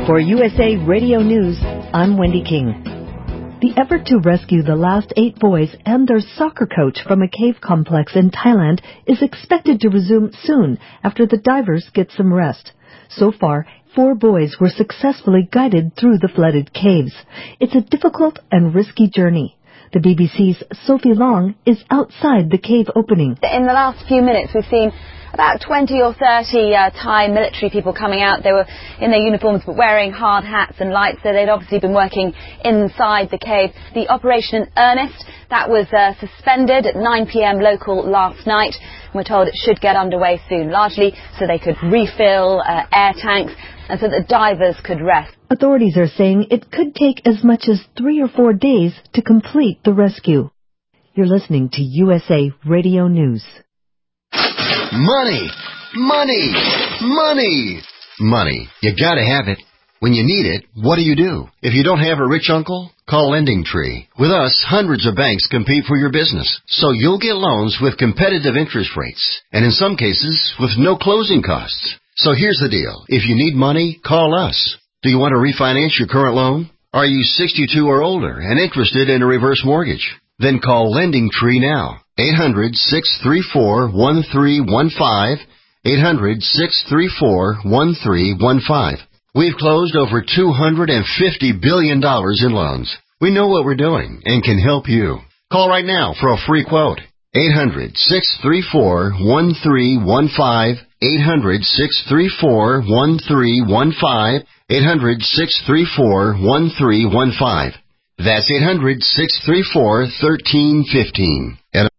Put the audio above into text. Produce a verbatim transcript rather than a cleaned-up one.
For U S A Radio News, I'm Wendy King. The effort to rescue the last eight boys and their soccer coach from a cave complex in Thailand is expected to resume soon after the divers get some rest. So far, four boys were successfully guided through the flooded caves. It's a difficult and risky journey. The B B C's Sophie Long is outside the cave opening. In the last few minutes, we've seen about twenty or thirty uh, Thai military people coming out. They were in their uniforms but wearing hard hats and lights, so they'd obviously been working inside the cave. The Operation Ernest, that was uh, suspended at nine p m local last night. We're told it should get underway soon, largely so they could refill uh, air tanks and so that divers could rest. Authorities are saying it could take as much as three or four days to complete the rescue. You're listening to U S A Radio News. Money! Money! Money! Money. You gotta have it. When you need it, what do you do? If you don't have a rich uncle, call LendingTree. With us, hundreds of banks compete for your business, so you'll get loans with competitive interest rates, and in some cases, with no closing costs. So here's the deal. If you need money, call us. Do you want to refinance your current loan? Are you sixty-two or older and interested in a reverse mortgage? Then call LendingTree now. eight hundred, six three four, one three one five. eight hundred, six three four, one three one five. We've closed over two hundred fifty billion dollars in loans. We know what we're doing and can help you. Call right now for a free quote. eight hundred, six three four, one three one five. eight hundred, six three four, one three one five. eight hundred, six three four, one three one five. That's eight hundred, six three four, one three one five.